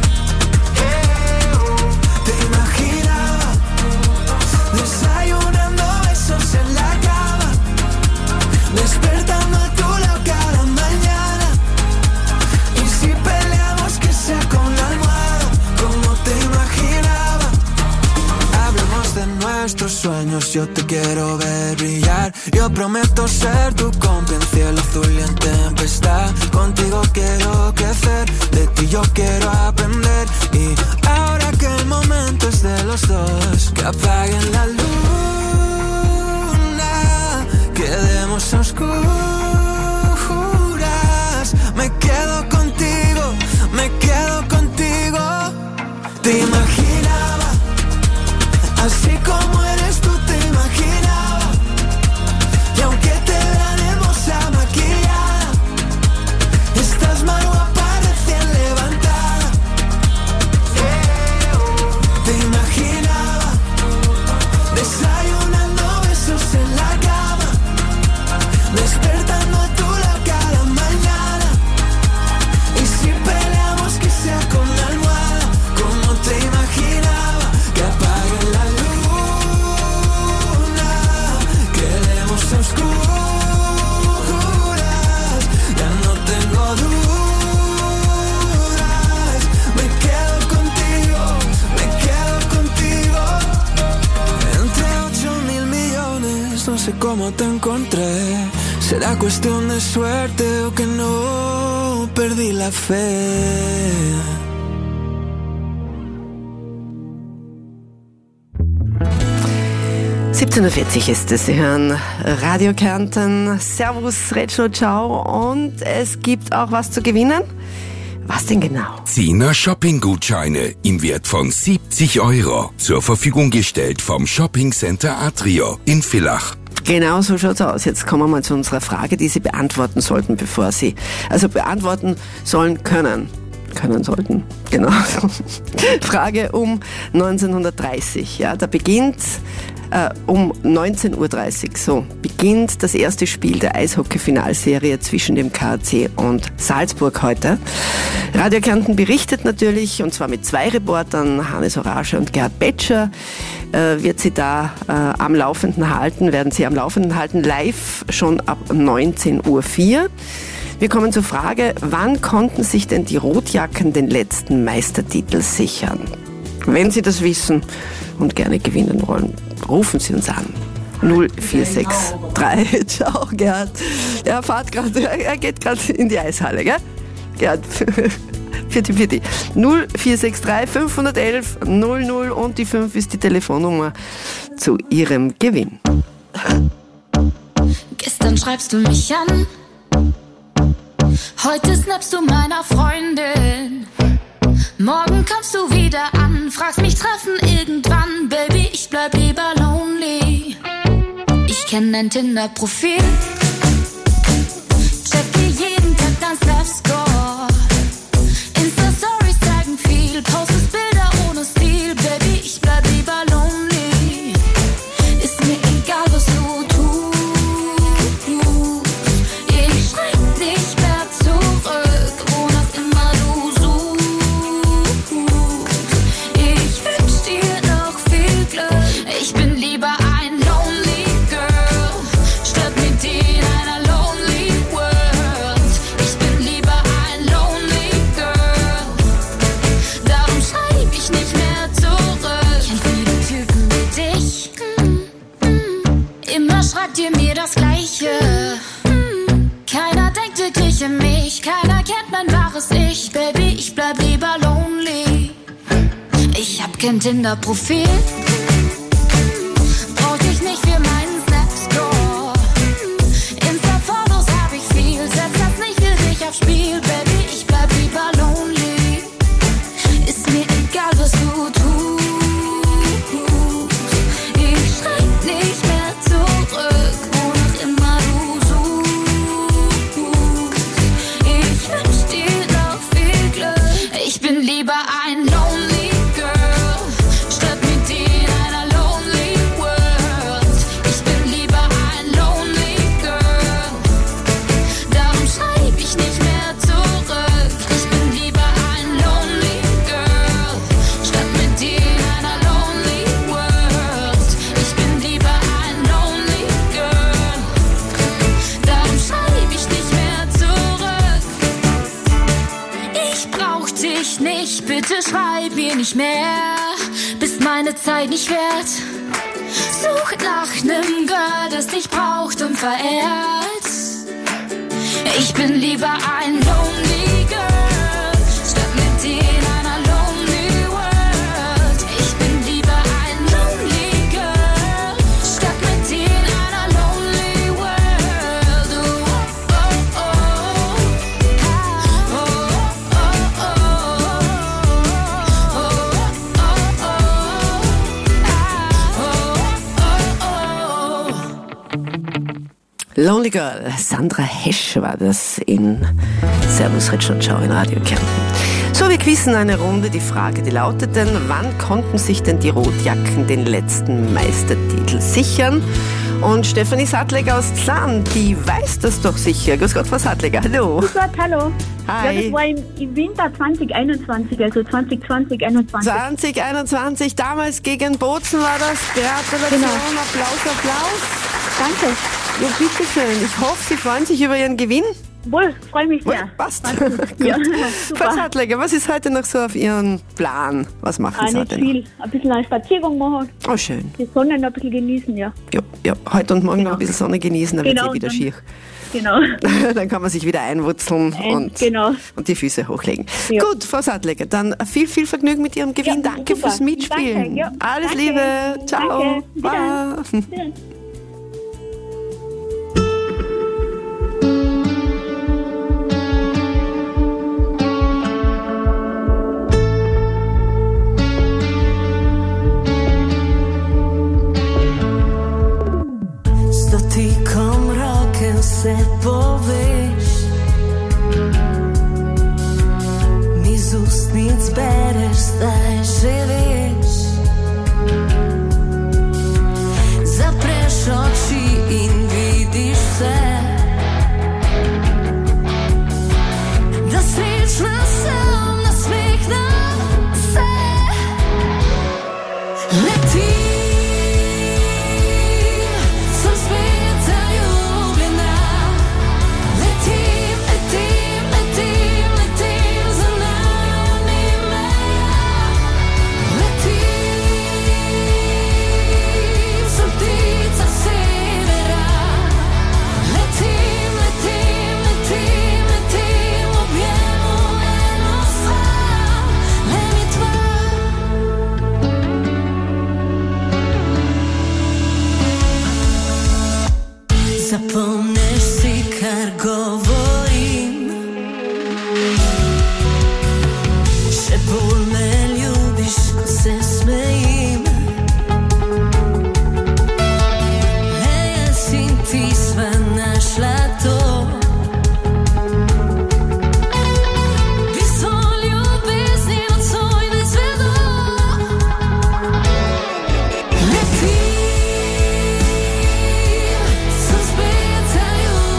Te imaginaba desayunando besos en la cama, despertando a tu lado cada mañana. Y si peleamos que sea con la almohada, como te imaginaba. Hablemos de nuestros sueños, yo te quiero ver brillar. Yo prometo ser tu compa en cielo azul y en tempestad. Contigo quiero crecer, de ti yo quiero aprender. Y ahora que el momento es de los dos, que apaguen la luna, quedemos a oscuras. Me quedo contigo, me quedo contigo. Te imaginaba, así como eres tú te imaginaba. Y aunque te vean hermosa maquillada, estás más guapa recién levantada. Te imaginaba desayunando besos en la cama, despertando a tu lado cada mañana. Y si peleamos que sea con la almohada, como te imaginaba. Que apague la luna, quedemos a oscuras. Ya no tengo dudas, me quedo contigo, me quedo contigo. Entre ocho mil millones, no sé cómo te encontré. Será cuestión de suerte o que no perdí la fe. siebzehn Uhr vierzig ist es. Sie hören Radio Kärnten. Servus, Redshow, ciao. Und es gibt auch was zu gewinnen. Was denn genau? Zehner Shopping-Gutscheine im Wert von siebzig Euro. Zur Verfügung gestellt vom Shopping Center Atrio in Villach. Genau so schaut's aus. Jetzt kommen wir mal zu unserer Frage, die Sie beantworten sollten, bevor Sie, also beantworten sollen können. Können sollten, genau. Frage um neunzehnhundertdreißig. Ja, da beginnt äh, um neunzehn Uhr dreißig, so, beginnt das erste Spiel der Eishockey-Finalserie zwischen dem K A C und Salzburg heute. Radio Kärnten berichtet natürlich, und zwar mit zwei Reportern, Hannes Orage und Gerhard Betscher, äh, wird sie da äh, am Laufenden halten, werden sie am Laufenden halten, live schon ab neunzehn Uhr vier. Wir kommen zur Frage, wann konnten sich denn die Rotjacken den letzten Meistertitel sichern? Wenn Sie das wissen und gerne gewinnen wollen, rufen Sie uns an. null vier sechs drei. Ciao, Gerhard. Er fährt gerade, er geht gerade in die Eishalle, gell? Gerhard. Vierte, vierte. null vier sechs drei fünf eins eins null null und die fünf ist die Telefonnummer zu Ihrem Gewinn. Gestern schreibst du mich an, heute snappst du meiner Freundin. Morgen kommst du wieder an, fragst mich treffen irgendwann. Baby, ich bleib lieber lonely. Ich kenn dein Tinder-Profil, checke jeden Tag dein Snap-Score. Insta-Stories zeigen viel, postest Bilder ohne Stil. Baby, ich bleib lieber lonely. Ist mir egal, was du tust. Ich schreib nicht mehr zurück, wonach immer du suchst. Ich wünsch dir noch viel Glück. Ich bin lieber ein lonely girl, statt mit dir in einer lonely world. Ich bin lieber ein lonely girl, darum schreib ich nicht mehr zurück. Kennt viele Typen wie dich, immer schreibt ihr mir das Gleiche. Keiner denkt wirklich an mich, keiner kennt mein wahres Ich. Baby, ich bleib lieber lonely. kein Tinder-Profil. Brauch dich nicht für meinen Snapscore. Insta-Fotos hab ich viel, setz das nicht für dich aufs Spiel. Baby, ich bleib lieber lonely. Ist mir egal, was du tust. Ich schreib nicht mehr zurück, wonach immer du suchst. Ich wünsch dir noch viel Glück. Ich bin lieber ein lonely girl, statt mit dir in einer lonely world. Ich bin lieber ein lonely girl, darum schreib ich nicht mehr zurück. Ich bin lieber ein lonely girl, statt mit dir in einer lonely world. Ich bin lieber ein lonely girl, darum schreib ich nicht mehr zurück. Ich brauch dich nicht, bitte schreib mir nicht mehr, bist meine Zeit nicht wert. Such nach nem Girl, das dich braucht und verehrt. Ich bin lieber ein lonely girl, statt mit dir in einer lonely world. Ich bin lieber ein lonely girl, statt mit dir in einer lonely world. Oh, oh, oh. Oh, oh, oh, oh. Oh, oh, oh. Lonely Girl, Sandra Hesch war das in Servus Ritsch und Schau in Radio Kärnten. So, wir quizzen eine Runde. Die Frage, die lautet denn, wann konnten sich denn die Rotjacken den letzten Meistertitel sichern? Und Stefanie Sattleger aus Zahn, die weiß das doch sicher. Grüß Gott, Frau Sattleger, hallo. Grüß Gott, hallo. Hi. Ja, das war im, im Winter zwanzig einundzwanzig, also zwanzig zwanzig, einundzwanzig. zwanzig einundzwanzig, damals gegen Bozen war das. Gratulation, Genau. Applaus, Applaus. Danke. Ja, bitteschön. Ich hoffe, Sie freuen sich über Ihren Gewinn. Wohl, freue mich sehr. Wohl, passt. Ja, Frau super. Sattleger, was ist heute noch so auf Ihren Plan? Was machen Ah, Sie nicht heute noch? viel. Ein bisschen eine Spaziergang machen, Oh, schön. die Sonne noch ein bisschen genießen, ja. Ja, ja, heute und morgen noch ein bisschen Sonne genießen, dann Genau, wird es wieder dann- schier. Genau. Dann kann man sich wieder einwurzeln Ein- und, genau. und die Füße hochlegen. Ja. Gut, Frau Sattleger, dann viel, viel Vergnügen mit Ihrem Gewinn. Ja, Danke super. fürs Mitspielen. Danke, ja. Alles Danke. Liebe. Ciao. Danke. Baba. Wiederhören. S dotykom rokem se poviš, mi z ustnic bereš, zdaj živiš. Zapreš oči in vidiš vse, da srečna sem, nasmehnem se. Letim, sem spet zaljubljena. Letim, letim, letim, letim, za nami meja. Letim, sem ptica severa. Letim, letim, letim, letim, v objemu eno sam, le mi tva. Zapomneš si, kar govorim, še bolj me ljubiš, ko se smejim. Le jaz in ti sva našla to, bistvo ljubezni nocoj ne zvedo. Letim, sem spet zaljubljena.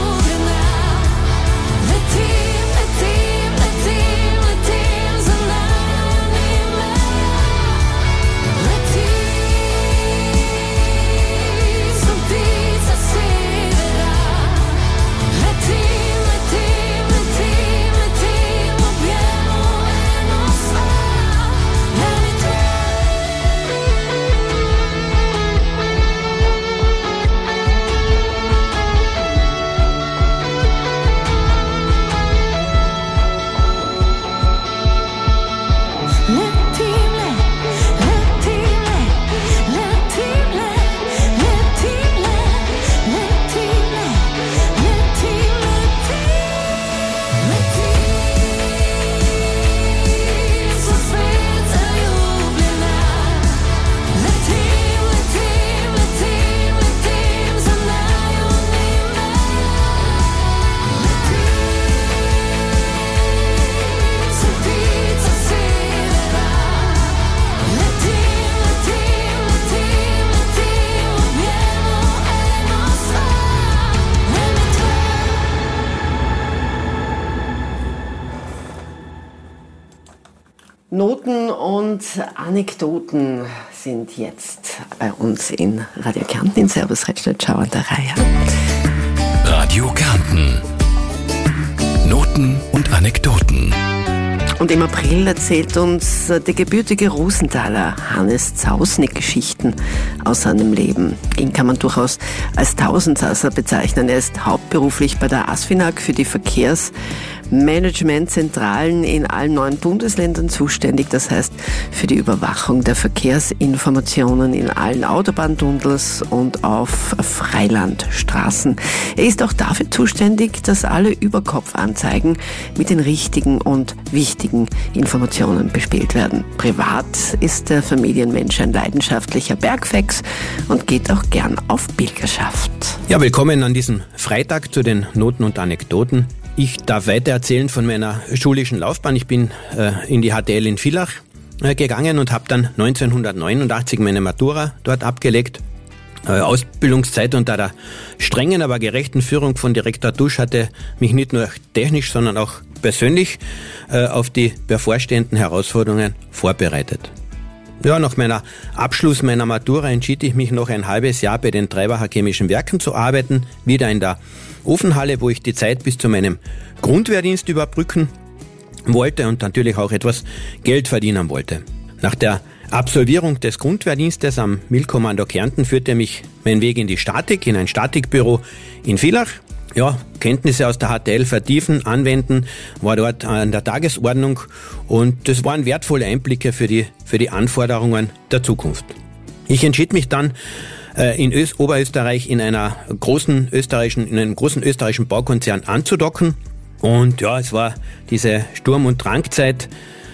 Noten und Anekdoten sind jetzt bei uns in Radio Kärnten in Servus Redstedt-Schau an der Reihe. Radio Kärnten. Noten und Anekdoten. Und im April erzählt uns der gebürtige Rosenthaler Hannes Zausnick Geschichten aus seinem Leben. Ihn kann man durchaus als Tausendsasser bezeichnen. Er ist hauptberuflich bei der ASFINAG für die Verkehrsmanagementzentralen in allen neun Bundesländern zuständig. Das heißt für die Überwachung der Verkehrsinformationen in allen Autobahntunnels und auf Freilandstraßen. Er ist auch dafür zuständig, dass alle Überkopfanzeigen mit den richtigen und wichtigen Informationen bespielt werden. Privat ist der Familienmensch ein leidenschaftlicher Bergfex und geht auch gern auf Pilgerschaft. Ja, willkommen an diesem Freitag zu den Noten und Anekdoten. Ich darf weiter erzählen von meiner schulischen Laufbahn. Ich bin äh, in die H T L in Villach äh, gegangen und habe dann neunzehnhundertneunundachtzig meine Matura dort abgelegt. Äh, Ausbildungszeit unter der strengen, aber gerechten Führung von Direktor Dusch hatte mich nicht nur technisch, sondern auch persönlich äh, auf die bevorstehenden Herausforderungen vorbereitet. Ja, nach meiner Abschluss meiner Matura entschied ich mich noch ein halbes Jahr bei den Treibacher Chemischen Werken zu arbeiten, wieder in der Ofenhalle, wo ich die Zeit bis zu meinem Grundwehrdienst überbrücken wollte und natürlich auch etwas Geld verdienen wollte. Nach der Absolvierung des Grundwehrdienstes am Milkommando Kärnten führte mich mein Weg in die Statik, in ein Statikbüro in Villach. Ja, Kenntnisse aus der H T L vertiefen, anwenden, war dort an der Tagesordnung und das waren wertvolle Einblicke für die, für die Anforderungen der Zukunft. Ich entschied mich dann, äh, in Öst- Oberösterreich in einer großen österreichischen, in einem großen österreichischen Baukonzern anzudocken und ja, es war diese Sturm- und Drangzeit,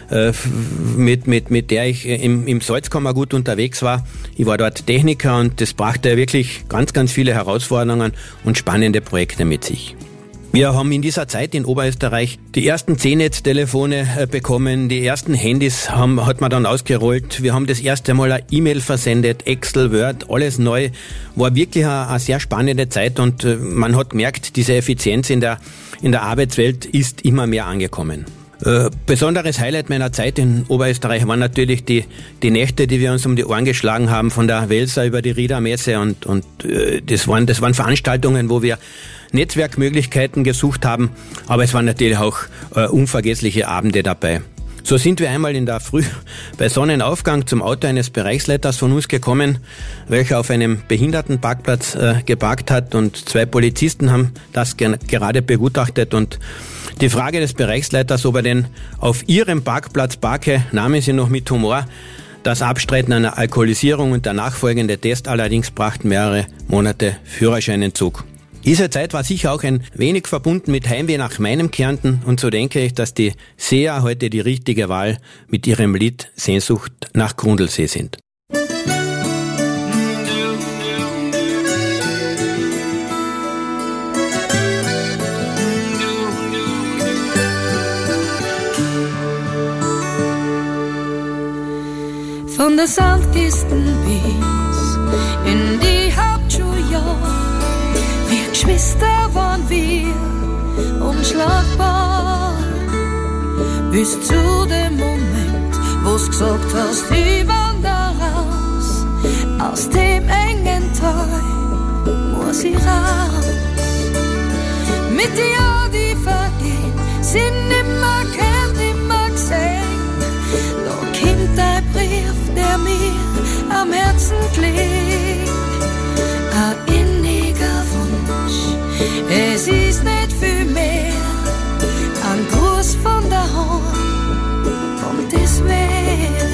mit, mit, mit der ich im, im Salzkammer gut unterwegs war. Ich war dort Techniker und das brachte wirklich ganz, ganz viele Herausforderungen und spannende Projekte mit sich. Wir haben in dieser Zeit in Oberösterreich die ersten C-Netz-Telefone bekommen, die ersten Handys haben, hat man dann ausgerollt. Wir haben das erste Mal eine E-Mail versendet, Excel, Word, alles neu. War wirklich eine, eine sehr spannende Zeit und man hat gemerkt, diese Effizienz in der, in der Arbeitswelt ist immer mehr angekommen. Äh, besonderes Highlight meiner Zeit in Oberösterreich waren natürlich die, die Nächte, die wir uns um die Ohren geschlagen haben, von der Welser über die Riedermesse und, und äh, das waren, das waren Veranstaltungen, wo wir Netzwerkmöglichkeiten gesucht haben, aber es waren natürlich auch äh, unvergessliche Abende dabei. So sind wir einmal in der Früh bei Sonnenaufgang zum Auto eines Bereichsleiters von uns gekommen, welcher auf einem Behindertenparkplatz äh, geparkt hat und zwei Polizisten haben das ge- gerade begutachtet und die Frage des Bereichsleiters, ob er denn auf ihrem Parkplatz parke, nahmen sie noch mit Humor. Das Abstreiten einer Alkoholisierung und der nachfolgende Test allerdings brachten mehrere Monate Führerscheinentzug. Diese Zeit war sicher auch ein wenig verbunden mit Heimweh nach meinem Kärnten und so denke ich, dass die Seher heute die richtige Wahl mit ihrem Lied Sehnsucht nach Grundlsee sind. Von der Sandkisten bis in die Hauptschuljahr, wir Geschwister waren wir unschlagbar. Bis zu dem Moment, wo's gesagt hast, ich wander raus, aus dem engen Tal muss ich raus. Mit dir, die vergehen, sind nimmer kennt, nimmer gesehen. Da kommt dein Brief, der mir am Herzen klebt. Ein inniger Wunsch, es ist nicht viel mehr. Ein Gruß von daheim und es wär.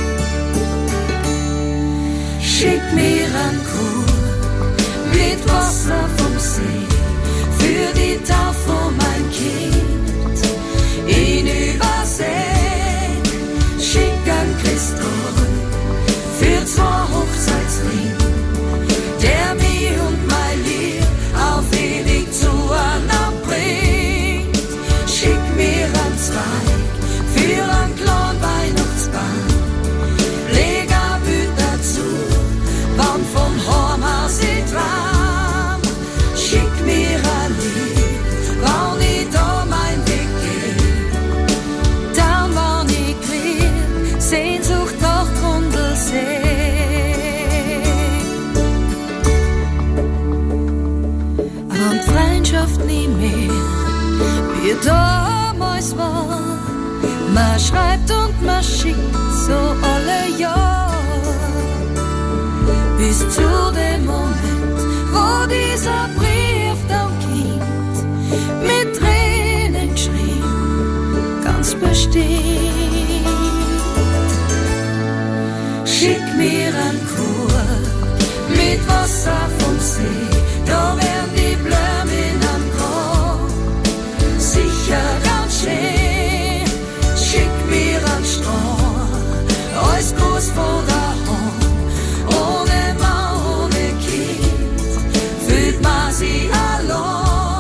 Schick mir ein Krug mit Wasser vom See für die Taufe mein Kind in Übersee. Schick ein Christoph für zwei Hochzeitsring, der mir und mein Lieb auf ewig zueinander bringt. Schick mir ein Zweig für ein kleinen Weihnachtsbaum, leg ein Bild dazu, wann vom Heim aus ich tram. Schick oft nie mehr wie damals war. Man schreibt und man schickt so alle Jahr bis zu dem Moment, wo dieser Brief dann kommt, mit Tränen geschrieben, ganz bestimmt. Schick mir ein Korb mit Wasser vom See, da werden die Blumen am Grab sicher ganz schön. Schick mir einen Strand, alles groß von daheim, ohne Mann, ohne Kind, fühlt man sich allein.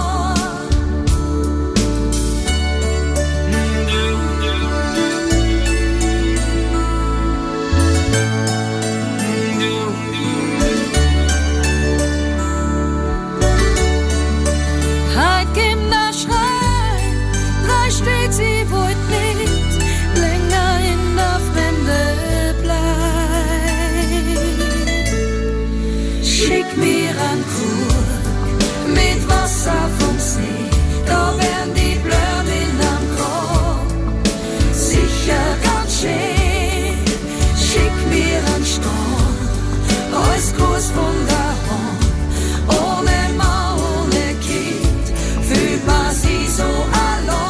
Sie wollt nicht länger in der Fremde bleiben. Schick mir einen Krug mit Wasser vom See, da werden die Blumen am Grab sicher ganz schön. Schick mir einen Strand, alles groß von daheim, ohne Mann, ohne Kind, fühlt man sich so allein.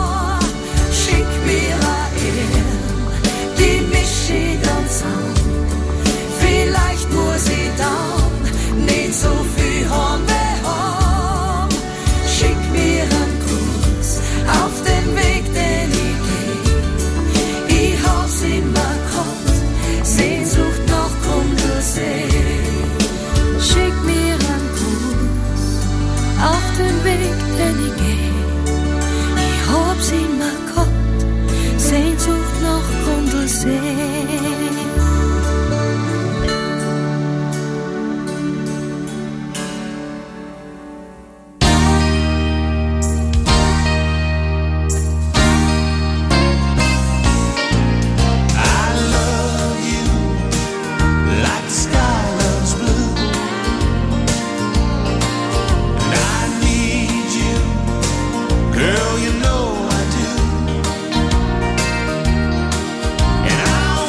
Vielleicht muss ich dann nicht so viel haben wie haben. Schick mir einen Gruß auf den Weg, den ich geh. Ich hab's immer gehabt, Sehnsucht nach Grundlsee. Schick mir einen Gruß auf den Weg, den ich geh. Ich hab's immer gehabt, Sehnsucht nach Grundlsee. Girl, you know I do. And I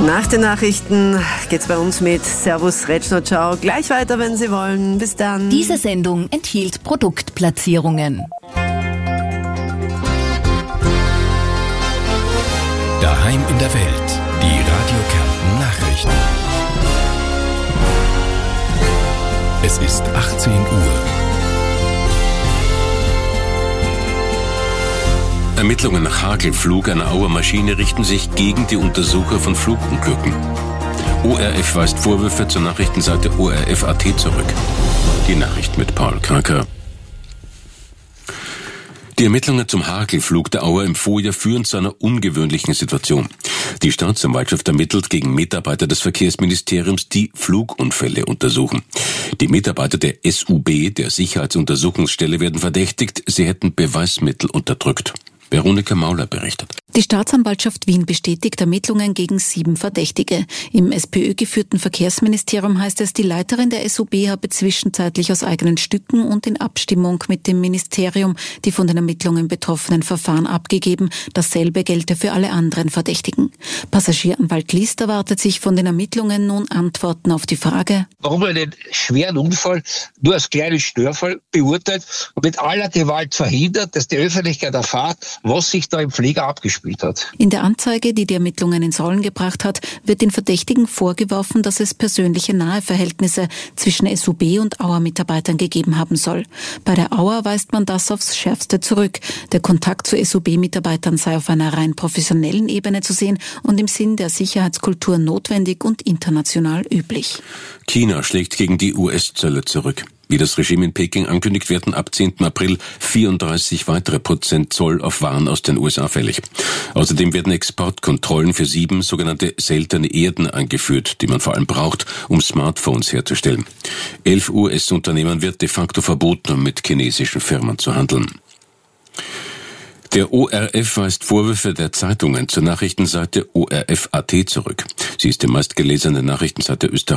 Nach den Nachrichten geht's bei uns mit Servus, Retschno, ciao. Gleich weiter, wenn Sie wollen. Bis dann. Diese Sendung enthielt Produktplatzierungen. Daheim in der Welt. Die Radio Kärnten Nachrichten. Es ist achtzehn Uhr. Ermittlungen nach Hagelflug einer Auer Maschine richten sich gegen die Untersucher von Flugunglücken. O R F weist Vorwürfe zur Nachrichtenseite O R F Punkt A T zurück. Die Nachricht mit Paul Kraker. Die Ermittlungen zum Hagelflug der Auer im Vorjahr führen zu einer ungewöhnlichen Situation. Die Staatsanwaltschaft ermittelt gegen Mitarbeiter des Verkehrsministeriums, die Flugunfälle untersuchen. Die Mitarbeiter der S U B, der Sicherheitsuntersuchungsstelle, werden verdächtigt, sie hätten Beweismittel unterdrückt. Veronika Mauler berichtet. Die Staatsanwaltschaft Wien bestätigt Ermittlungen gegen sieben Verdächtige. Im SPÖ-geführten Verkehrsministerium heißt es, die Leiterin der S U B habe zwischenzeitlich aus eigenen Stücken und in Abstimmung mit dem Ministerium die von den Ermittlungen betroffenen Verfahren abgegeben. Dasselbe gelte für alle anderen Verdächtigen. Passagieranwalt List erwartet sich von den Ermittlungen nun Antworten auf die Frage, warum man einen schweren Unfall nur als kleinen Störfall beurteilt und mit aller Gewalt verhindert, dass die Öffentlichkeit erfahrt, was sich da im Flieger abgespielt hat. In der Anzeige, die die Ermittlungen ins Rollen gebracht hat, wird den Verdächtigen vorgeworfen, dass es persönliche Naheverhältnisse zwischen S U B und Auer-Mitarbeitern gegeben haben soll. Bei der Auer weist man das aufs Schärfste zurück. Der Kontakt zu S U B-Mitarbeitern sei auf einer rein professionellen Ebene zu sehen und im Sinn der Sicherheitskultur notwendig und international üblich. China schlägt gegen die U S-Zölle zurück. Wie das Regime in Peking ankündigt, werden ab zehnten April vierunddreißig weitere Prozent Zoll auf Waren aus den U S A fällig. Außerdem werden Exportkontrollen für sieben sogenannte seltene Erden eingeführt, die man vor allem braucht, um Smartphones herzustellen. Elf U S-Unternehmen wird de facto verboten, um mit chinesischen Firmen zu handeln. Der O R F weist Vorwürfe der Zeitungen zur Nachrichtenseite O R F Punkt A T zurück. Sie ist die meistgelesene Nachrichtenseite Österreichs.